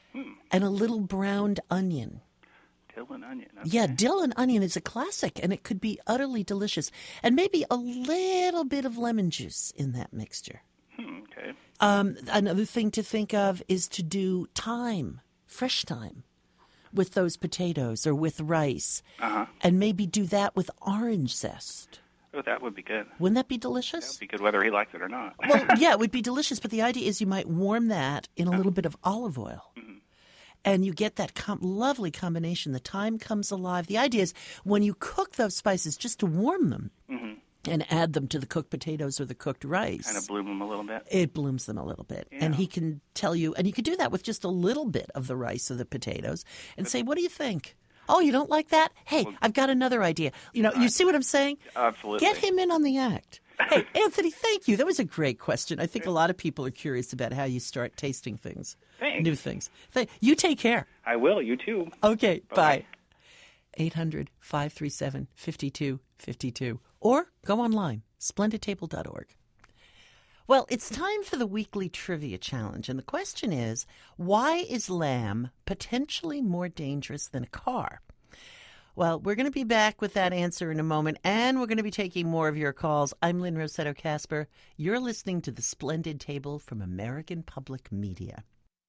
Speaker 2: and a little browned onion.
Speaker 11: Dill and onion. Okay.
Speaker 2: Yeah, dill and onion is a classic, and it could be utterly delicious. And maybe a little bit of lemon juice in that mixture.
Speaker 11: Hmm, okay.
Speaker 2: Um, another thing to think of is to do thyme, fresh thyme, with those potatoes or with rice.
Speaker 11: Uh-huh.
Speaker 2: And maybe do that with orange zest.
Speaker 11: Oh, that would be good.
Speaker 2: Wouldn't that be
Speaker 11: That
Speaker 2: delicious?
Speaker 11: would be good whether he likes it or not.
Speaker 2: Well, yeah, it would be delicious, but the idea is you might warm that in a little bit of olive oil. And you get that com- lovely combination. The thyme comes alive. The idea is when you cook those spices, just to warm them
Speaker 11: Mm-hmm.
Speaker 2: and add them to the cooked potatoes or the cooked rice.
Speaker 11: Kind of bloom him a little bit.
Speaker 2: It blooms them a little bit. And
Speaker 11: Yeah.
Speaker 2: he can tell you, and you can do that with just a little bit of the rice or the potatoes and say, what do you think? Oh, you don't like that? Hey, I've got another idea. You know, you see what I'm saying?
Speaker 11: Absolutely.
Speaker 2: Get him in on the act. Hey, Anthony, thank you. That was a great question. I think a lot of people are curious about how you start tasting things,
Speaker 11: Thanks.
Speaker 2: new things. Th- You take care.
Speaker 11: I will. You too.
Speaker 2: Okay,
Speaker 11: Bye-bye.
Speaker 2: bye. eight hundred, five three seven, five two five two. Or go online, splendid table dot org. Well, it's time for the weekly trivia challenge. And the question is, why is lamb potentially more dangerous than a car? Well, we're going to be back with that answer in a moment, and we're going to be taking more of your calls. I'm Lynn Rossetto Kasper. You're listening to The Splendid Table from American Public Media.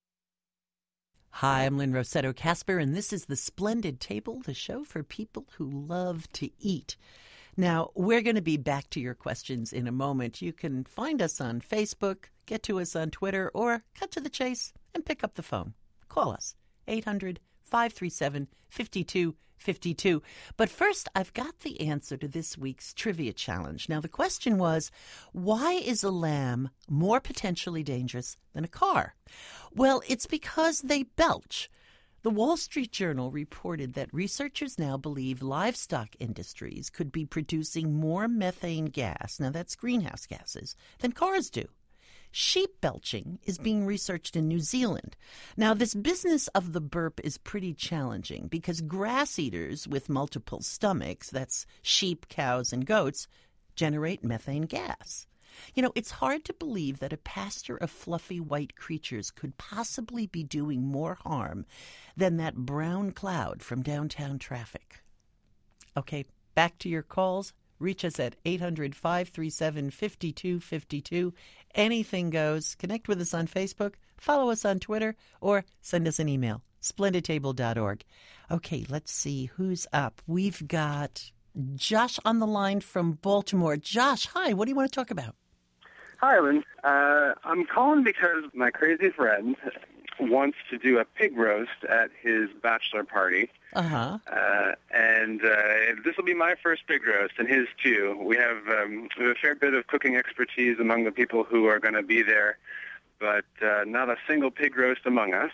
Speaker 2: Hi, I'm Lynn Rossetto Kasper, and this is The Splendid Table, the show for people who love to eat. Now, we're going to be back to your questions in a moment. You can find us on Facebook, get to us on Twitter, or cut to the chase and pick up the phone. Call us, eight hundred, five three seven, five two five two. But first, I've got the answer to this week's trivia challenge. Now, the question was, why is a lamb more potentially dangerous than a car? Well, it's because they belch. The Wall Street Journal reported that researchers now believe livestock industries could be producing more methane gas, now that's greenhouse gases, than cars do. Sheep belching is being researched in New Zealand. Now, this business of the burp is pretty challenging because grass eaters with multiple stomachs, that's sheep, cows, and goats, generate methane gas. You know, it's hard to believe that a pasture of fluffy white creatures could possibly be doing more harm than that brown cloud from downtown traffic. Okay, back to your calls. Reach us at eight hundred, five three seven, five two five two. Anything goes. Connect with us on Facebook, follow us on Twitter, or send us an email, splendid table dot org. Okay, let's see who's up. We've got Josh on the line from Baltimore. Josh, hi, what do you want to talk about?
Speaker 12: Hi, Lynn. Uh, I'm calling because my crazy friend wants to do a pig roast at his bachelor party.
Speaker 2: Uh-huh.
Speaker 12: Uh, and uh, this will be my first pig roast, and his too. We have, um, we have a fair bit of cooking expertise among the people who are going to be there, but uh, not a single pig roast among us.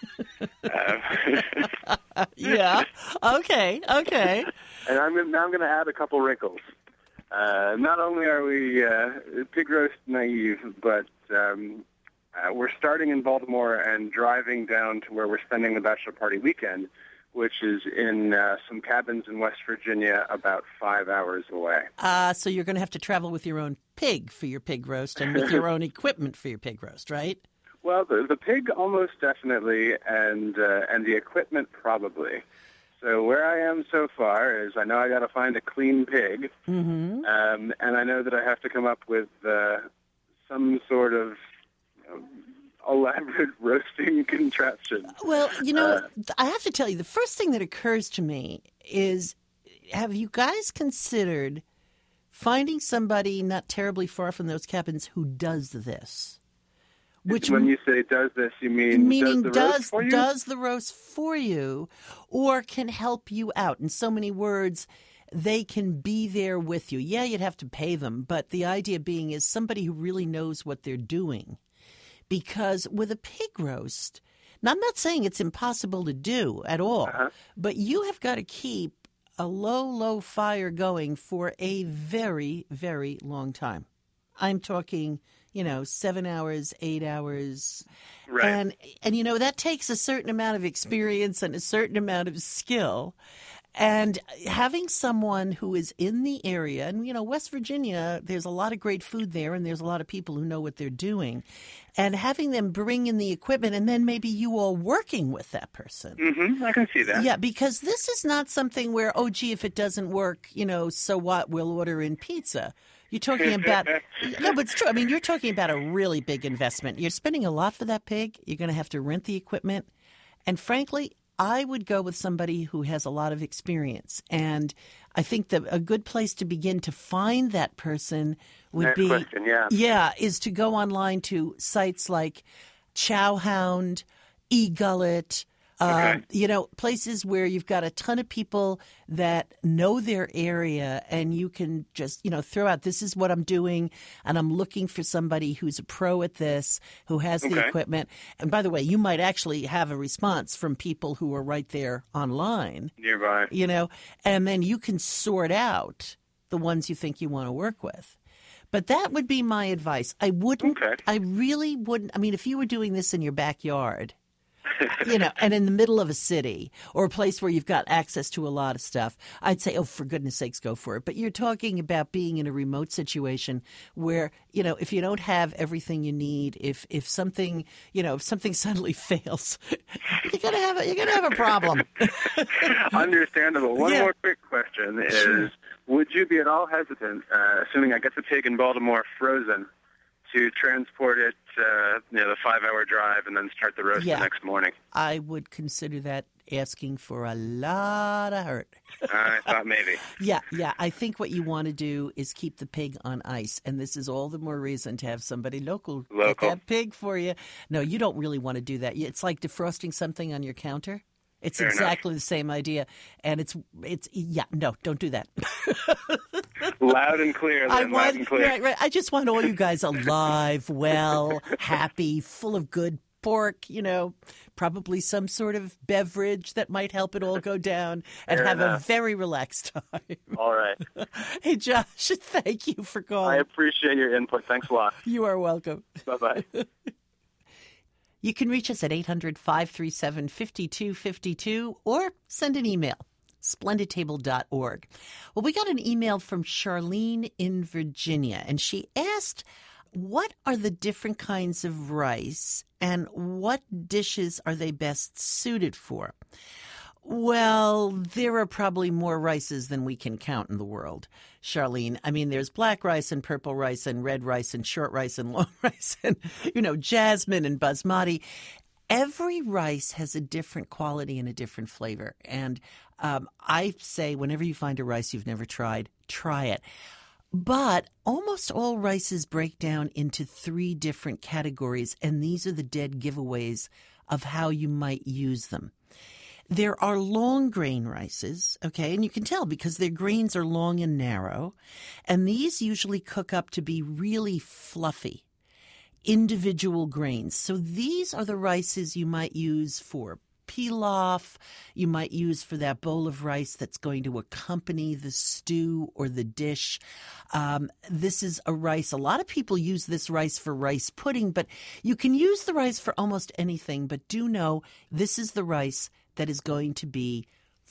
Speaker 12: uh,
Speaker 2: yeah. Okay. Okay.
Speaker 12: And I'm now I'm going to add a couple wrinkles. Uh, not only are we uh, pig roast naive, but um, uh, we're starting in Baltimore and driving down to where we're spending the bachelor party weekend, which is in uh, some cabins in West Virginia about five hours away.
Speaker 2: Uh, so you're going to have to travel with your own pig for your pig roast and with your own equipment for your pig roast, right?
Speaker 12: Well, the, the pig almost definitely, and uh, and the equipment probably. So where I am so far is I know I got to find a clean pig,
Speaker 2: mm-hmm.
Speaker 12: um, and I know that I have to come up with uh, some sort of you know, elaborate roasting contraption.
Speaker 2: Well, you know,
Speaker 12: uh,
Speaker 2: I have to tell you, the first thing that occurs to me is, have you guys considered finding somebody not terribly far from those cabins who does this? Which,
Speaker 12: when you say does this, you mean
Speaker 2: meaning
Speaker 12: does the
Speaker 2: does
Speaker 12: roast for you?
Speaker 2: does the roast for you, or can help you out. In so many words, they can be there with you. Yeah, you'd have to pay them, but the idea being is somebody who really knows what they're doing. Because with a pig roast, now I'm not saying it's impossible to do at all,
Speaker 12: uh-huh.
Speaker 2: but you have got to keep a low, low fire going for a very, very long time. I'm talking, you know, seven hours, eight hours.
Speaker 12: Right.
Speaker 2: And, and, you know, that takes a certain amount of experience and a certain amount of skill. And having someone who is in the area, and, you know, West Virginia, there's a lot of great food there, and there's a lot of people who know what they're doing. And having them bring in the equipment, and then maybe you all working with that person.
Speaker 12: Mm-hmm, I can see that.
Speaker 2: Yeah, because this is not something where, oh, gee, if it doesn't work, you know, so what, we'll order in pizza. You're talking about – no, but it's true. I mean, you're talking about a really big investment. You're spending a lot for that pig. You're going to have to rent the equipment. And frankly, I would go with somebody who has a lot of experience. And I think that a good place to begin to find that person would
Speaker 12: Next
Speaker 2: be –
Speaker 12: question, yeah.
Speaker 2: Yeah, is to go online to sites like Chowhound, eGullet,
Speaker 12: Okay.
Speaker 2: Uh, you know, places where you've got a ton of people that know their area, and you can just, you know, throw out, this is what I'm doing, and I'm looking for somebody who's a pro at this, who has the
Speaker 12: Okay.
Speaker 2: equipment. And by the way, you might actually have a response from people who are right there online,
Speaker 12: Nearby.
Speaker 2: you know, and then you can sort out the ones you think you want to work with. But that would be my advice. I wouldn't,
Speaker 12: Okay.
Speaker 2: I really wouldn't, I mean, if you were doing this in your backyard, you know, and in the middle of a city or a place where you've got access to a lot of stuff, I'd say, oh, for goodness sakes, go for it. But you're talking about being in a remote situation where, you know, if you don't have everything you need, if if something, you know, if something suddenly fails, you're gonna have a, you're gonna have a problem.
Speaker 12: Understandable. One
Speaker 2: Yeah.
Speaker 12: more quick question is,
Speaker 2: Sure.
Speaker 12: would you be at all hesitant, uh, assuming I get the pig in Baltimore frozen, to transport it, uh, you know, the five-hour drive and then start the roast
Speaker 2: Yeah.
Speaker 12: the next morning?
Speaker 2: I would consider that asking for a lot of hurt.
Speaker 12: I thought maybe.
Speaker 2: Yeah, yeah. I think what you want to do is keep the pig on ice, and this is all the more reason to have somebody local get
Speaker 12: Local.
Speaker 2: that pig for you. No, you don't really want to do that. It's like defrosting something on your counter. It's
Speaker 12: Fair enough.
Speaker 2: exactly the same idea, and it's it's yeah. No, don't do that.
Speaker 12: Loud and clear, then.
Speaker 2: I
Speaker 12: Loud and
Speaker 2: want
Speaker 12: clear.
Speaker 2: right, right. I just want all you guys alive, well, happy, full of good pork, you know, probably some sort of beverage that might help it all go down, and
Speaker 12: Fair
Speaker 2: have
Speaker 12: enough.
Speaker 2: a very relaxed time.
Speaker 12: All right.
Speaker 2: Hey, Josh, thank you for calling.
Speaker 12: I appreciate your input. Thanks a lot.
Speaker 2: You are welcome.
Speaker 12: Bye-bye.
Speaker 2: You can reach us at eight hundred, five three seven, five two five two or send an email, splendid table dot org. Well, we got an email from Charlene in Virginia, and she asked, what are the different kinds of rice and what dishes are they best suited for? Well, there are probably more rices than we can count in the world, Charlene. I mean, there's black rice and purple rice and red rice and short rice and long rice and, you know, jasmine and basmati. Every rice has a different quality and a different flavor. And um, I say whenever you find a rice you've never tried, try it. But almost all rices break down into three different categories, and these are the dead giveaways of how you might use them. There are long grain rices, okay, and you can tell because their grains are long and narrow, and these usually cook up to be really fluffy, individual grains. So these are the rices you might use for pilaf, you might use for that bowl of rice that's going to accompany the stew or the dish. Um, this is a rice. A lot of people use this rice for rice pudding, but you can use the rice for almost anything. But do know this is the rice that is going to be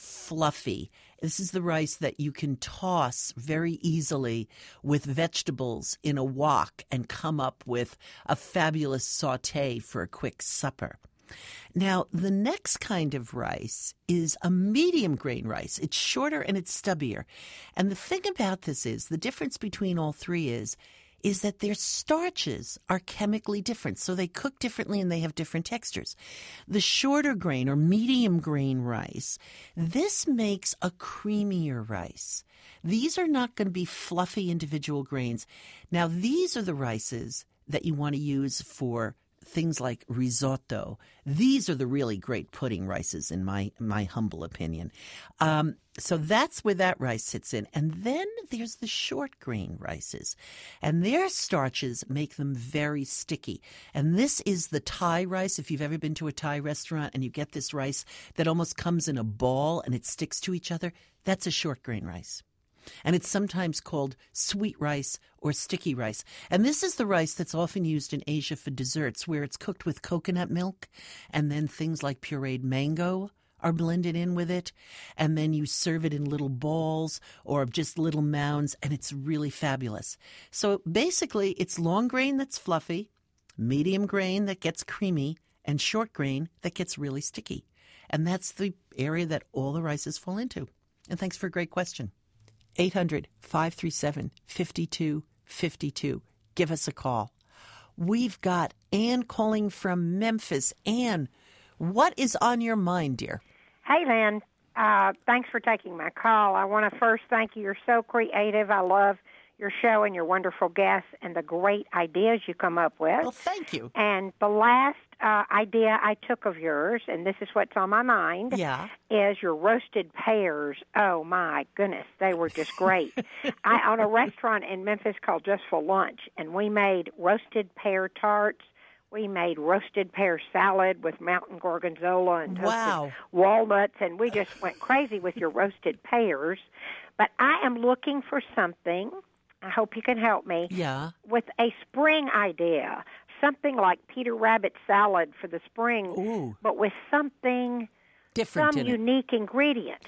Speaker 2: fluffy. This is the rice that you can toss very easily with vegetables in a wok and come up with a fabulous saute for a quick supper. Now, the next kind of rice is a medium grain rice. It's shorter and it's stubbier. And the thing about this is, the difference between all three is, is that their starches are chemically different. So they cook differently and they have different textures. The shorter grain or medium grain rice, this makes a creamier rice. These are not going to be fluffy individual grains. Now, these are the rices that you want to use for things like risotto. These are the really great pudding rices, in my my humble opinion. Um, so that's where that rice sits in. And then there's the short grain rices. And their starches make them very sticky. And this is the Thai rice. If you've ever been to a Thai restaurant and you get this rice that almost comes in a ball and it sticks to each other, that's a short grain rice. And it's sometimes called sweet rice or sticky rice. And this is the rice that's often used in Asia for desserts, where it's cooked with coconut milk, and then things like pureed mango are blended in with it. And then you serve it in little balls or just little mounds, and it's really fabulous. So basically, it's long grain that's fluffy, medium grain that gets creamy, and short grain that gets really sticky. And that's the area that all the rices fall into. And thanks for a great question. eight hundred, five three seven, five two five two. Give us a call. We've got Ann calling from Memphis. Ann, what is on your mind, dear?
Speaker 13: Hey, Lynn. Uh, thanks for taking my call. I want to first thank you. You're so creative. I love your show and your wonderful guests and the great ideas you come up with.
Speaker 2: Well, thank you.
Speaker 13: And the last uh, idea I took of yours, and this is what's on my mind,
Speaker 2: yeah.
Speaker 13: is your roasted pears. Oh, my goodness. They were just great. I own a restaurant in Memphis called Just for Lunch, and we made roasted pear tarts. We made roasted pear salad with mountain gorgonzola and toasted
Speaker 2: wow.
Speaker 13: walnuts, and we just went crazy with your roasted pears. But I am looking for something, I hope you can help me,
Speaker 2: yeah.
Speaker 13: with a spring idea, something like Peter Rabbit salad for the spring,
Speaker 2: Ooh.
Speaker 13: but with something,
Speaker 2: different,
Speaker 13: some unique ingredient.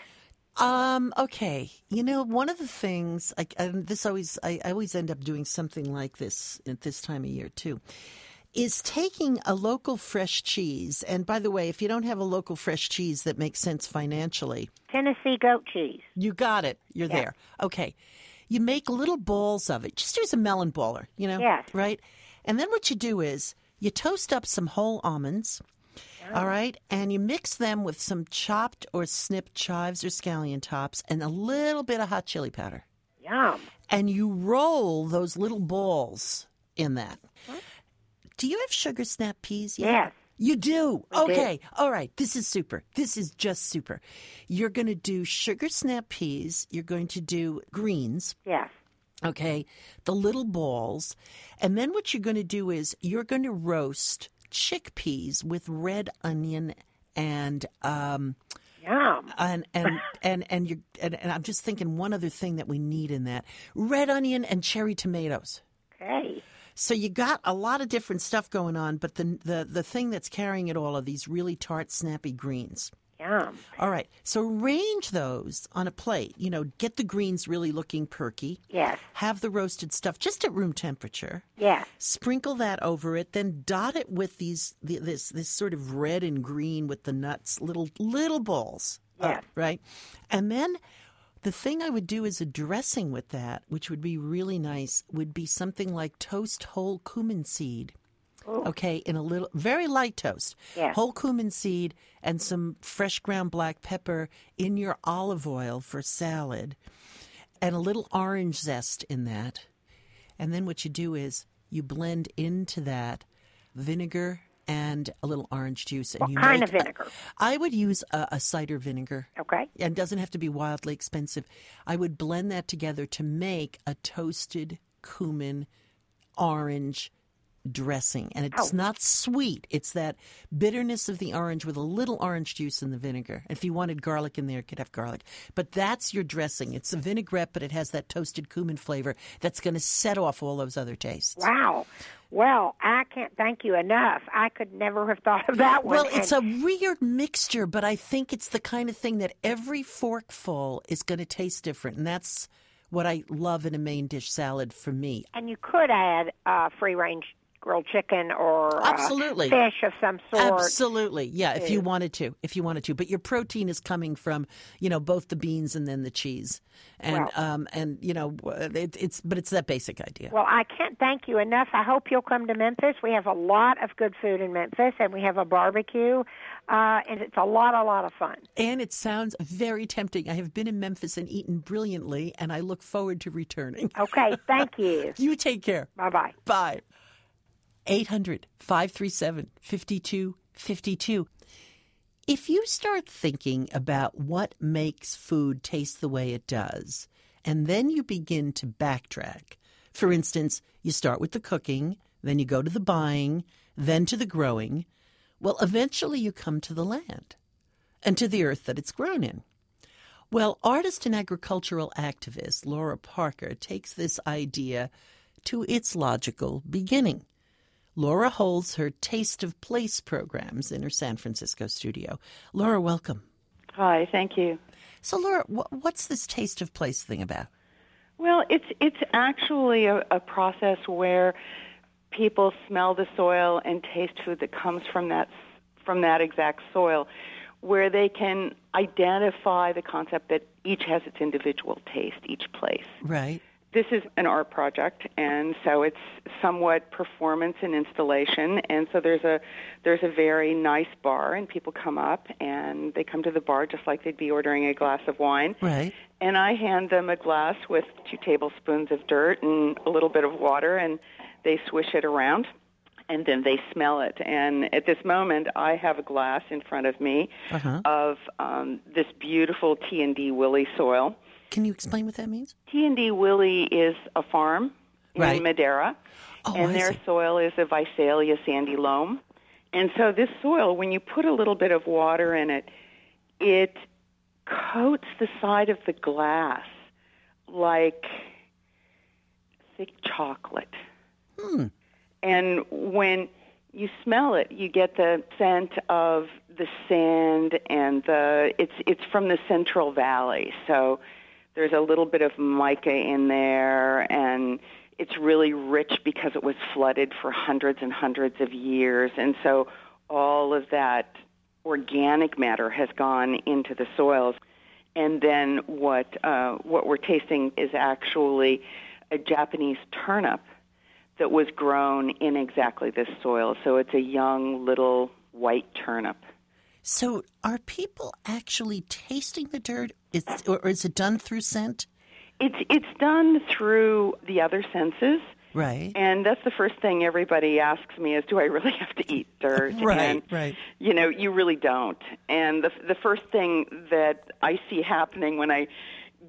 Speaker 2: Um. Okay. You know, one of the things, I, I, this always, I, I always end up doing something like this at this time of year too, is taking a local fresh cheese. And by the way, if you don't have a local fresh cheese that makes sense financially,
Speaker 13: Tennessee goat cheese.
Speaker 2: You got it. You're
Speaker 13: yeah.
Speaker 2: there. Okay. You make little balls of it. Just use a melon baller, you know?
Speaker 13: Yes.
Speaker 2: Right? And then what you do is you toast up some whole almonds, oh. all right? And you mix them with some chopped or snipped chives or scallion tops and a little bit of hot chili powder.
Speaker 13: Yum.
Speaker 2: And you roll those little balls in that. What? Do you have sugar snap peas yet?
Speaker 13: Yes.
Speaker 2: You do?
Speaker 13: We
Speaker 2: okay.
Speaker 13: do.
Speaker 2: All right. This is super. This is just super. You're going to do sugar snap peas. You're going to do greens.
Speaker 13: Yes.
Speaker 2: Okay. The little balls. And then what you're going to do is you're going to roast chickpeas with red onion and um,
Speaker 13: Yum.
Speaker 2: and and and and, you and and I'm just thinking one other thing that we need in that: red onion and cherry tomatoes.
Speaker 13: Okay.
Speaker 2: So you got a lot of different stuff going on, but the the the thing that's carrying it all are these really tart, snappy greens.
Speaker 13: Yum.
Speaker 2: All right. So arrange those on a plate. You know, get the greens really looking perky.
Speaker 13: Yes.
Speaker 2: Have the roasted stuff just at room temperature.
Speaker 13: Yes.
Speaker 2: Sprinkle that over it. Then dot it with these the, this this sort of red and green with the nuts, little little balls.
Speaker 13: Yes.
Speaker 2: Uh, right. And then the thing I would do as a dressing with that, which would be really nice, would be something like toast whole cumin seed.
Speaker 13: Ooh.
Speaker 2: Okay, in a little, very light toast.
Speaker 13: Yes.
Speaker 2: Whole cumin seed and some fresh ground black pepper in your olive oil for salad, and a little orange zest in that. And then what you do is you blend into that vinegar and a little orange juice. And
Speaker 13: What
Speaker 2: you
Speaker 13: kind
Speaker 2: make
Speaker 13: of vinegar?
Speaker 2: A, I would use a, a cider vinegar.
Speaker 13: Okay.
Speaker 2: And it doesn't have to be wildly expensive. I would blend that together to make a toasted cumin orange dressing. And it's
Speaker 13: Oh.
Speaker 2: not sweet. It's that bitterness of the orange with a little orange juice in the vinegar. If you wanted garlic in there, you could have garlic. But that's your dressing. It's a vinaigrette, but it has that toasted cumin flavor that's going to set off all those other tastes.
Speaker 13: Wow. Well, I can't thank you enough. I could never have thought of that one.
Speaker 2: Well, it's
Speaker 13: And-
Speaker 2: a weird mixture, but I think it's the kind of thing that every forkful is going to taste different. And that's what I love in a main dish salad for me.
Speaker 13: And you could add uh, free-range grilled chicken or
Speaker 2: Absolutely.
Speaker 13: Uh, fish of some sort.
Speaker 2: Absolutely. Yeah, if you
Speaker 13: too.
Speaker 2: wanted to. If you wanted to. But your protein is coming from, you know, both the beans and then the cheese. And
Speaker 13: Well-
Speaker 2: um and you know, it, it's but it's that basic idea.
Speaker 13: Well, I can't thank you enough. I hope you'll come to Memphis. We have a lot of good food in Memphis, and we have a barbecue, uh, and it's a lot, a lot of fun.
Speaker 2: And it sounds very tempting. I have been in Memphis and eaten brilliantly, and I look forward to returning.
Speaker 13: Okay, thank you.
Speaker 2: You take care.
Speaker 13: Bye-bye.
Speaker 2: Bye. eight hundred, five three seven, five two five two. If you start thinking about what makes food taste the way it does, and then you begin to backtrack, for instance, you start with the cooking, then you go to the buying, then to the growing, well, eventually you come to the land and to the earth that it's grown in. Well, artist and agricultural activist Laura Parker takes this idea to its logical beginning. Laura holds her Taste of Place programs in her San Francisco studio. Laura, welcome.
Speaker 14: Hi, thank you.
Speaker 2: So, Laura, wh- what's this Taste of Place thing about?
Speaker 14: Well, it's it's actually a, a process where people smell the soil and taste food that comes from that from that exact soil, where they can identify the concept that each has its individual taste, each place.
Speaker 2: Right.
Speaker 14: This is an art project, and so it's somewhat performance and installation. And so there's a there's a very nice bar, and people come up, and they come to the bar just like they'd be ordering a glass of wine.
Speaker 2: Right.
Speaker 14: And I hand them a glass with two tablespoons of dirt and a little bit of water, and they swish it around, and then they smell it. And at this moment, I have a glass in front of me
Speaker 2: Uh-huh.
Speaker 14: of um, this beautiful T and D Willie soil.
Speaker 2: Can you explain what that means?
Speaker 14: T and D Willie is a farm in
Speaker 2: Right.
Speaker 14: Madeira,
Speaker 2: Oh,
Speaker 14: and
Speaker 2: I
Speaker 14: their
Speaker 2: see.
Speaker 14: soil is a Visalia sandy loam. And so this soil, when you put a little bit of water in it, it coats the side of the glass like thick chocolate.
Speaker 2: Hmm.
Speaker 14: And when you smell it, you get the scent of the sand and the it's it's from the Central Valley. So there's a little bit of mica in there, and it's really rich because it was flooded for hundreds and hundreds of years. And so all of that organic matter has gone into the soils. And then what uh, what we're tasting is actually a Japanese turnip that was grown in exactly this soil. So it's a young little white turnip.
Speaker 2: So are people actually tasting the dirt, is, or is it done through scent?
Speaker 14: It's it's done through the other senses.
Speaker 2: Right.
Speaker 14: And that's the first thing everybody asks me is, do I really have to eat dirt?
Speaker 2: Right,
Speaker 14: and,
Speaker 2: right.
Speaker 14: You know, you really don't. And the the first thing that I see happening when I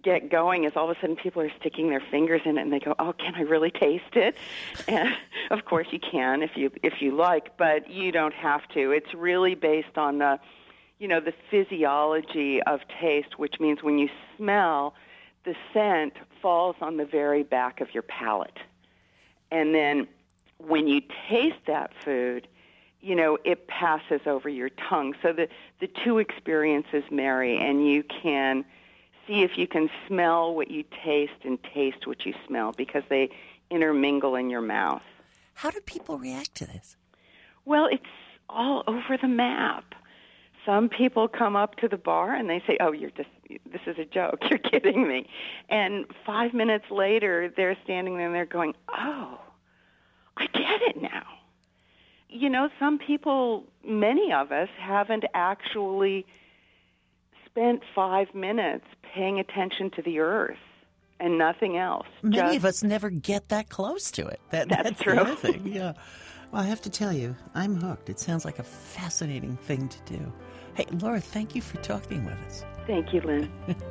Speaker 14: get going is all of a sudden people are sticking their fingers in it and they go, "Oh, can I really taste it?" And of course you can if you if you like, but you don't have to. It's really based on the, you know, the physiology of taste, which means when you smell, the scent falls on the very back of your palate. And then when you taste that food, you know, it passes over your tongue. So the, the two experiences marry, and you can see if you can smell what you taste and taste what you smell, because they intermingle in your mouth.
Speaker 2: How do people react to this?
Speaker 14: Well, it's all over the map. Some people come up to the bar and they say, "Oh, you're just, this is a joke. You're kidding me." And five minutes later, they're standing there and they're going, "Oh, I get it now." You know, some people, many of us, haven't actually spent five minutes paying attention to the earth and nothing else.
Speaker 2: Many
Speaker 14: Just,
Speaker 2: of us never get that close to it. That,
Speaker 14: That's
Speaker 2: that's
Speaker 14: true.
Speaker 2: the other thing. Yeah. Well, I have to tell you, I'm hooked. It sounds like a fascinating thing to do. Hey, Laura, thank you for talking with us.
Speaker 14: Thank you, Lynn.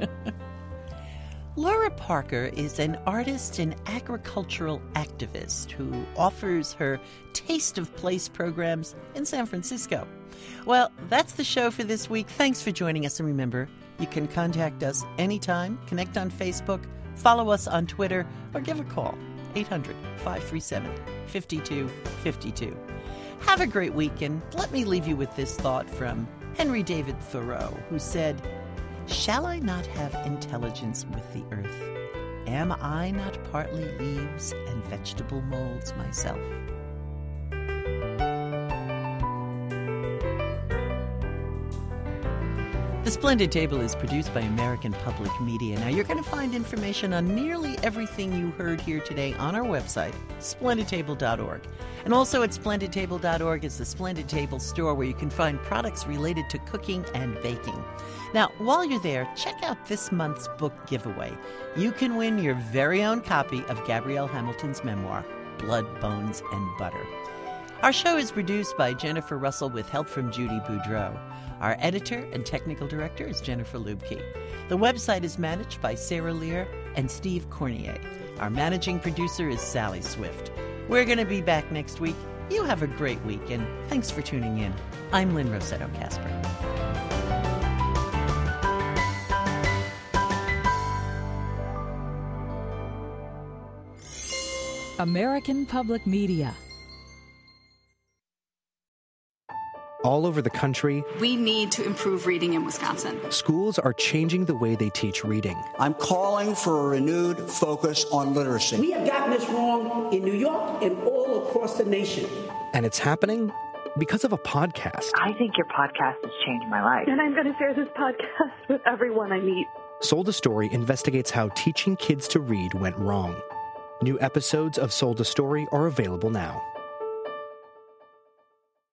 Speaker 2: Laura Parker is an artist and agricultural activist who offers her Taste of Place programs in San Francisco. Well, that's the show for this week. Thanks for joining us. And remember, you can contact us anytime, connect on Facebook, follow us on Twitter, or give a call, eight hundred, five three seven, five two five two. Have a great weekend. Let me leave you with this thought from Henry David Thoreau, who said, "Shall I not have intelligence with the earth? Am I not partly leaves and vegetable molds myself?" The Splendid Table is produced by American Public Media. Now, you're going to find information on nearly everything you heard here today on our website, splendid table dot org. And also at splendid table dot org is the Splendid Table store, where you can find products related to cooking and baking. Now, while you're there, check out this month's book giveaway. You can win your very own copy of Gabrielle Hamilton's memoir, Blood, Bones, and Butter. Our show is produced by Jennifer Russell with help from Judy Boudreau. Our editor and technical director is Jennifer Lubke. The website is managed by Sarah Lear and Steve Cornier. Our managing producer is Sally Swift. We're going to be back next week. You have a great week, and thanks for tuning in. I'm Lynn Rossetto Kasper.
Speaker 15: American Public Media.
Speaker 16: All over the country,
Speaker 17: we need to improve reading in Wisconsin.
Speaker 16: Schools are changing the way they teach reading.
Speaker 18: I'm calling for a renewed focus on literacy.
Speaker 19: We have gotten this wrong in New York and all across the nation.
Speaker 16: And it's happening because of a podcast.
Speaker 20: I think your podcast has changed my life.
Speaker 21: And I'm going to share this podcast with everyone I meet.
Speaker 16: Sold a Story investigates how teaching kids to read went wrong. New episodes of Sold a Story are available now.